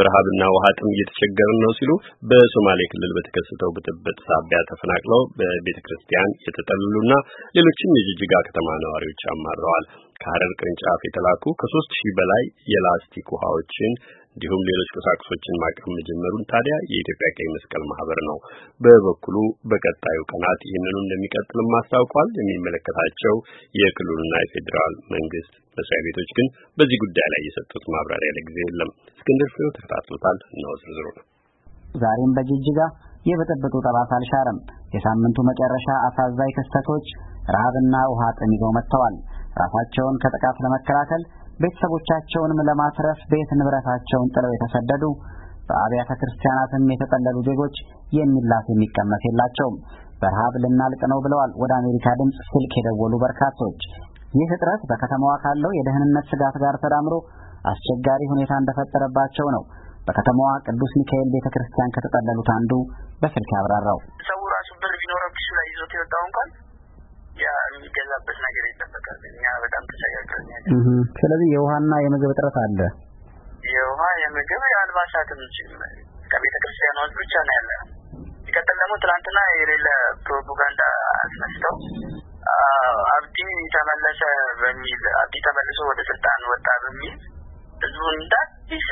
በረሃብና ውሃ ጥም እየተቸገርን ነው ሲሉ በሶማሌ ክልል በተከሰተው ብጥብጥ ሳቢያ ተፈናቅለው በቤተክርስቲያን የተጠለሉና ሌሎችም የጅጅጋ ከተማ ነዋሪዎች አማረዋል። ከሐረር ቅርንጫፍ የተላኩ ከ3000 በላይ የላስቲክ ውሃዎችን እንዲሁም ሌሎች ቁሳቁሶችን ማቅረብ መጀመሩን ታዲያ የኢትዮጵያ ቀይ መስቀል ማህበር ነው በበኩሉ በቀጣዩ ቀናት ይህንኑ እንደሚቀጥልም አስታውቋል። የሚመለከታቸው የክልሉና የፌዴራል መንግስት መስሪያ ቤቶች ግን በዚህ ጉዳይ ላይ የሰጡት ማብራሪያ ለጊዜው የለም። እስክንድር ፍሬው ተከታትሎታል ነው ዝርዝሩ ነው። ዛሬም በጅጅጋ የብጥብጡ ጠባሳ አልሻረም። የሳምንቱ መጨረሻ አሳዛኝ ክስተቶች ረሃብና ውሃ ጥም ይዘው መጥተዋል። ራሳቸውን ከጥቃት ለመከላከል ቤተሰቦቻቸውንም ለማትረፍ ቤት ንብረታቸውን ጥለው የተሰደዱ በአብያተ ክርስቲያናትም የተጠለሉ ዜጎች የሚላስ የሚቀመስ የላቸውም። በረሃብ ልናልቅ ነው ብለዋል ወደ አሜሪካ ድምፅ ስልክ የደወሉ በርካቶች። ይህ እጥረት በከተማዋ ካለው የደህንነት ስጋት ጋር ተዳምሮ አስቸጋሪ ሁኔታ እንደፈጠረባቸው ነው በከተማዋ ቅዱስ ሚካኤል ቤተክርስቲያን ከተጠለሉት አንዱ በስልክ ያብራራው። ሰው ራሱ ብር ቢኖረው ኪሱ ላይ ይዞት የወጣው እንኳን የሚገዛበት ነገር የለበትም። እኛ በጣም ተቸገርን። ስለዚህ የውሃና የምግብ እጥረት አለ። የውሃ የምግብ የአልባሳትም ከቤተ ክርስቲያን ውስጥ ብቻ ነው ያለ። ሲቀጥል ደግሞ ትናንትና የሌለ ፕሮፓጋንዳ አስነስተው አብዲ ተመለሰ በሚል አብዲ ተመልሶ ወደ ስልጣን ወጣ በሚል ህዝቡ እንዳዲስ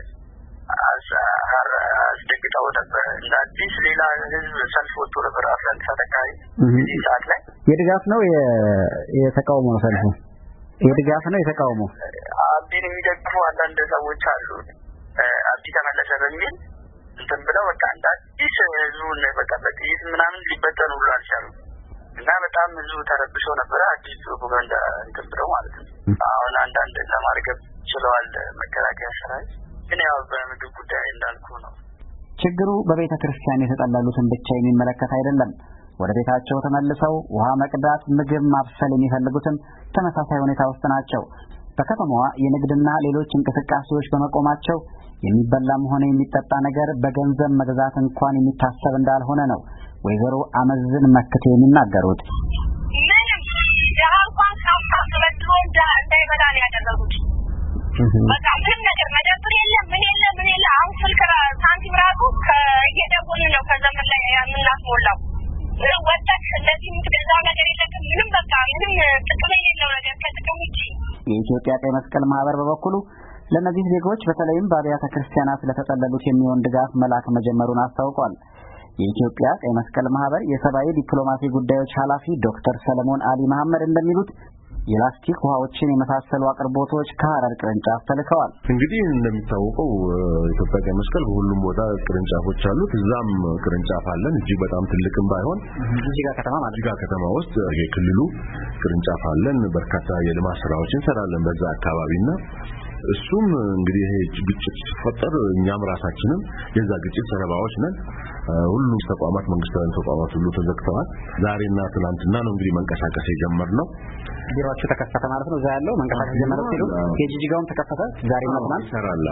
አስደግጠው ነበር። እንዳዲስ ሌላ ህዝብ ሰልፍ ወጥቶ ነበር። አፍራንሳ ተካይ እዚህ ሰዓት ላይ የድጋፍ ነው የተቃውሞ ነው ሰልፉ? የድጋፍ ነው የተቃውሞ? አብዲን የሚደግፉ አንዳንድ ሰዎች አሉ። አብዲ ተመለሰ በሚል እንትን ብለው በቃ እንዳዲስ ህዝቡን በቃ በጥይት ምናምን ሊበተኑ ብሎ አልቻሉም እና በጣም ህዝቡ ተረብሾ ነበር። አዲስ ፕሮፓጋንዳ እንትን ብለው ማለት ነው። አሁን አንዳንድ ለማርገብ ችለዋል መከላከያ ሰራዊት። ግን ያው በምግብ ጉዳይ እንዳልኩ ነው። ችግሩ በቤተ ክርስቲያን የተጠለሉትን ብቻ የሚመለከት አይደለም። ወደ ቤታቸው ተመልሰው ውሃ መቅዳት፣ ምግብ ማብሰል የሚፈልጉትም ተመሳሳይ ሁኔታ ውስጥ ናቸው። በከተማዋ የንግድና ሌሎች እንቅስቃሴዎች በመቆማቸው የሚበላም ሆነ የሚጠጣ ነገር በገንዘብ መግዛት እንኳን የሚታሰብ እንዳልሆነ ነው ወይዘሮ አመዝን መክቴ የሚናገሩት። በቃ ምን ነገር መደብር የለም ምን የለም አሁን ስልክ ሳንቲም ራሱ እየደወልን ነው ከዘመን ላይ የምናስሞላው። ወጣት እንደዚህ የምትገዛው ነገር የለም ምንም በቃ ምንም ጥቅም የሌለው ነገር ከጥቅም ውጪ። የኢትዮጵያ ቀይ መስቀል ማህበር በበኩሉ ለእነዚህ ዜጎች በተለይም በአብያተ ክርስቲያናት ለተጠለሉት የሚሆን ድጋፍ መላክ መጀመሩን አስታውቋል። የኢትዮጵያ ቀይ መስቀል ማህበር የሰብአዊ ዲፕሎማሲ ጉዳዮች ኃላፊ ዶክተር ሰለሞን አሊ መሐመድ እንደሚሉት የላስቲክ ውሃዎችን የመሳሰሉ አቅርቦቶች ከሐረር ቅርንጫፍ ተልከዋል። እንግዲህ እንደሚታወቀው ኢትዮጵያ ቀይ መስቀል በሁሉም ቦታ ቅርንጫፎች አሉት። እዛም ቅርንጫፍ አለን እጅግ በጣም ትልቅም ባይሆን ጅጅጋ ከተማ ውስጥ የክልሉ ቅርንጫፍ አለን። በርካታ የልማት ስራዎችን እንሰራለን በዛ አካባቢና እሱም እንግዲህ ይሄ ግጭት ሲፈጠር እኛም ራሳችንም የዛ ግጭት ሰለባዎች ነን። ሁሉም ተቋማት መንግስታዊ ተቋማት ሁሉ ተዘግተዋል። ዛሬና ትናንትና ነው እንግዲህ መንቀሳቀስ የጀመርነው። ቢሮአችሁ ተከፈተ ማለት ነው? እዛ ያለው መንቀሳቀስ ጀመረ ሲሉ የጂጂጋውም ተከፈተ ዛሬና ትናንት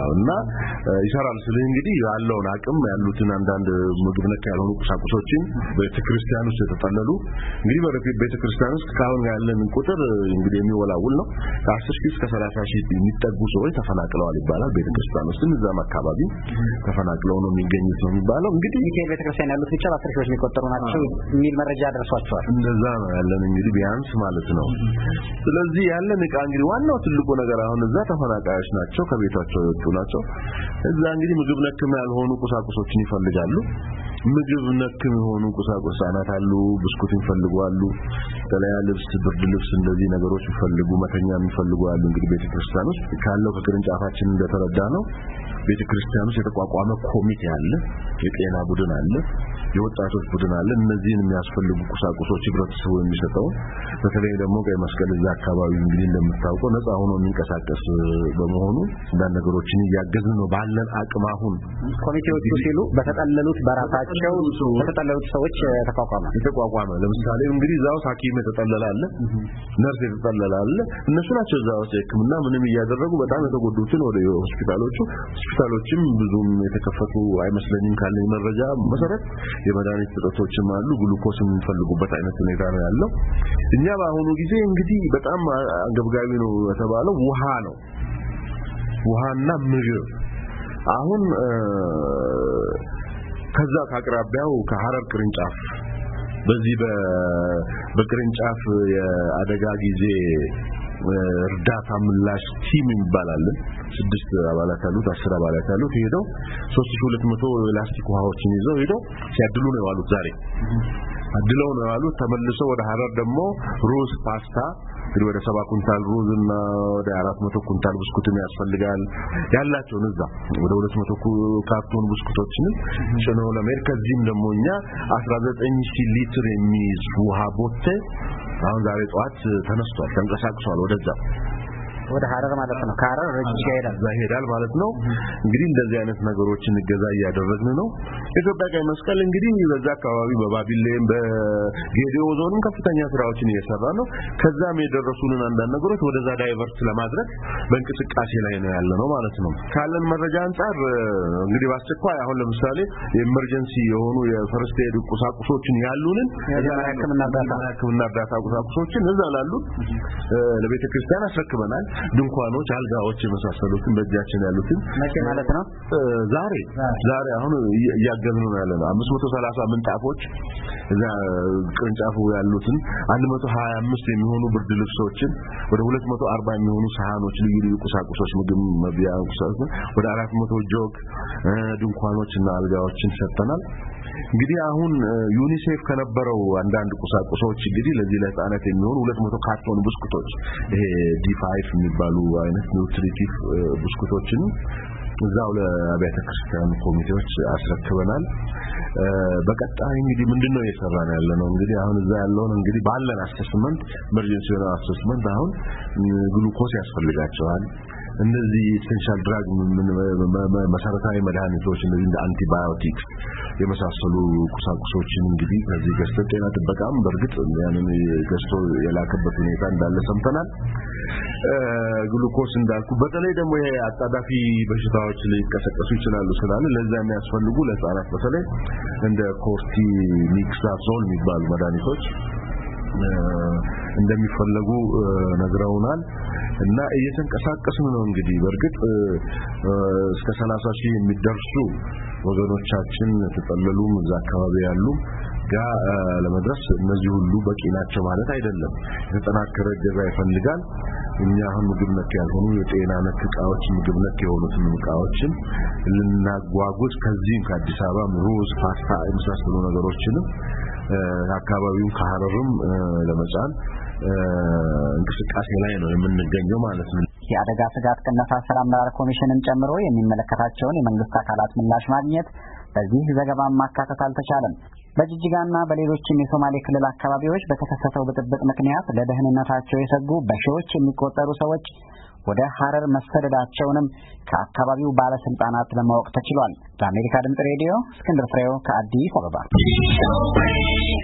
ይሰራል ስለዚህ እንግዲህ ያለውን አቅም ያሉትን አንዳንድ ምግብ ነክ ያልሆኑ ቁሳቁሶችን በቤተክርስቲያን ውስጥ የተጠለሉ እንግዲህ በቤተክርስቲያን ውስጥ ካሁን ያለን ቁጥር እንግዲህ የሚወላውል ነው። ከ10,000 እስከ 30,000 የሚጠጉ ሰዎች ተፈናቅለዋል ይባላል። ቤተክርስቲያን ውስጥ እዛም አካባቢ ተፈናቅለው ነው የሚገኙት ነው የሚባለው። እንግዲህ ቤተክርስቲያን ያሉት ብቻ በ10 ሺዎች የሚቆጠሩ ናቸው የሚል መረጃ ደርሷቸዋል። እንደዛ ነው ያለን እንግዲህ ቢያንስ ማለት ነው። ስለዚህ ያለን ዕቃ እንግዲህ ዋናው ትልቁ ነገር አሁን እዛ ተፈናቃዮች ናቸው፣ ከቤታቸው የወጡ ናቸው። እዛ እንግዲህ ምግብ ነክ ያልሆኑ ቁሳቁሶችን ይፈልጋሉ። ምግብ ነክ የሆኑ ቁሳቁሳናት አሉ፣ ብስኩት ይፈልጋሉ፣ ተለያ ልብስ፣ ብርድ ልብስ እንደዚህ ነገሮች ይፈልጉ፣ መተኛ የሚፈልጉ አሉ። እንግዲህ ቤተክርስቲያን ውስጥ ካለው ከቅርንጫፋችን እንደተረዳ ነው ቤተክርስቲያን ውስጥ የተቋቋመ ኮሚቴ አለ፣ የጤና ቡድን አለ፣ የወጣቶች ቡድን አለ። እነዚህን የሚያስፈልጉ ቁሳቁሶች ህብረተሰቡ የሚሰጠው በተለይ ደግሞ ቀይ መስቀል እዛ አካባቢ እንግዲህ እንደምታውቀው ነፃ ሆኖ የሚንቀሳቀስ በመሆኑ አንዳንድ ነገሮችን እያገዝን ነው ባለን አቅም። አሁን ኮሚቴዎቹ ሲሉ በተጠለሉት በራሳቸው በተጠለሉት ሰዎች የተቋቋመ ለምሳሌ እንግዲህ እዛው ሐኪም የተጠለለ አለ፣ ነርስ የተጠለለ አለ። እነሱ ናቸው እዛው ሕክምና ምንም እያደረጉ በጣም የተጎዱትን ወደ ሆስፒታሎችም ብዙም የተከፈቱ አይመስለኝም ካለኝ መረጃ መሰረት የመድኃኒት ጥረቶችም አሉ። ግሉኮስ የሚፈልጉበት አይነት ሁኔታ ነው ያለው። እኛ በአሁኑ ጊዜ እንግዲህ በጣም አንገብጋቢ ነው የተባለው ውሃ ነው። ውሃና ምግብ አሁን ከዛ ካቅራቢያው ከሐረር ቅርንጫፍ በዚህ በቅርንጫፍ የአደጋ ጊዜ እርዳታ ምላሽ ቲም ይባላል 6 አባላት አሉት 10 አባላት አሉት ሄደው 3200 ላስቲክ ውሃዎችን ይዘው ሄደው ሲያድሉ ነው ያሉት ዛሬ አድለው ነው ያሉት ተመልሰው ወደ ሐረር ደግሞ ሩዝ ፓስታ ወደ 7 ኩንታል ሩዝ እና ወደ 400 ኩንታል ብስኩትም ያስፈልጋል ያላቸውን እዛ ወደ 200 ካርቶን ብስኩቶችን ጭነው ለመርከዚም ደሞኛ 19000 ሊትር የሚይዝ ውሃ ቦቴ አሁን ዛሬ ጧት ተነስቷል ተንቀሳቅሷል ወደ ሐረር ማለት ነው ከሐረር ይሄዳል ማለት ነው እንግዲህ እንደዚህ አይነት ነገሮችን እገዛ ያደረግን ነው ኢትዮጵያ ቀይ መስቀል እንግዲህ በዛ አካባቢ በባቢሌም በጌዲዮ ዞንም ከፍተኛ ስራዎችን እየሰራ ነው ከዛም የደረሱንን አንዳንድ ነገሮች ወደዛ ዳይቨርት ለማድረግ በእንቅስቃሴ ላይ ነው ያለነው ማለት ነው ካለን መረጃ አንፃር እንግዲህ በአስቸኳይ አሁን ለምሳሌ የኤመርጀንሲ የሆኑ የፈርስት ኤድ ቁሳቁሶችን ያሉንን ሕክምና እርዳታ ቁሳቁሶችን እዛ ላሉ ለቤተክርስቲያን አስረክበናል ድንኳኖች አልጋዎች የመሳሰሉትን በእጃችን ያሉትን መቼ ማለት ነው ዛሬ አሁን እያገዝን ነው ያለነው 530 ምንጣፎች እዛ ቅርንጫፉ ያሉትን 125 የሚሆኑ ብርድ ልብሶችን ወደ 240 የሚሆኑ ሳህኖች ልዩ ቁሳቁሶች ምግብ መብያ ቁሳቁሶች ወደ 400 ጆግ ድንኳኖችና አልጋዎችን ሰጥተናል እንግዲህ አሁን ዩኒሴፍ ከነበረው አንዳንድ ቁሳቁሶች እንግዲህ ለዚህ ለህፃናት የሚሆኑ 200 ካርቶን ብስኩቶች ይሄ ዲ5 የሚባሉ አይነት ኒውትሪቲቭ ብስኩቶችን እዛው ለአብያተ ክርስቲያን ኮሚቴዎች አስረክበናል በቀጣይ እንግዲህ ምንድነው እየሰራን ያለነው እንግዲህ አሁን እዛ ያለውን እንግዲህ ባለን አሰስመንት ኢመርጀንሲ አሰስመንት አሁን ግሉኮስ ያስፈልጋቸዋል እነዚህ ኢሴንሻል ድራግ መሰረታዊ መድኃኒቶች እነዚህ እንደ አንቲባዮቲክስ የመሳሰሉ ቁሳቁሶችን እንግዲህ ከዚህ ገዝተን ጤና ጥበቃም በርግጥ ያንን ገዝቶ የላከበት ሁኔታ እንዳለ ሰምተናል ግሉኮስ እንዳልኩ በተለይ ደግሞ ይሄ አጣዳፊ በሽታዎች ሊቀሰቀሱ ይችላሉ ስላለ ለዛ የሚያስፈልጉ ለህፃናት በተለይ እንደ ኮርቲ ሚክሳዞል የሚባሉ መድኃኒቶች እንደሚፈልጉ ነግረውናል እና እየተንቀሳቀስን ነው እንግዲህ በርግጥ እስከ 30,000 የሚደርሱ ወገኖቻችን ተጠለሉም እዛ አካባቢ ያሉ ጋር ለመድረስ እነዚህ ሁሉ በቂ ናቸው ማለት አይደለም የተጠናከረ እገዛ ይፈልጋል እኛ አሁን ምግብ ነክ ያልሆኑ የጤና ነክ ዕቃዎች ምግብ ነክ የሆኑትን ዕቃዎችን ልናጓጉዝ ከዚህም ከአዲስ አበባ ሩዝ ፓስታ የመሳሰሉ ነገሮችን አካባቢውን ከሐረርም ለመጫን እንቅስቃሴ ላይ ነው የምንገኘው ማለት ነው የአደጋ ስጋት ቅነሳ ስራ አመራር ኮሚሽንን ጨምሮ የሚመለከታቸውን የመንግስት አካላት ምላሽ ማግኘት በዚህ ዘገባ ማካተት አልተቻለም በጅጅጋና በሌሎችም የሶማሌ ክልል አካባቢዎች በተከሰተው ብጥብጥ ምክንያት ለደህንነታቸው የሰጉ በሺዎች የሚቆጠሩ ሰዎች ወደ ሐረር መሰደዳቸውንም ከአካባቢው ባለስልጣናት ለማወቅ ተችሏል ለአሜሪካ ድምጽ ሬዲዮ እስክንድር ፍሬው ከአዲስ አበባ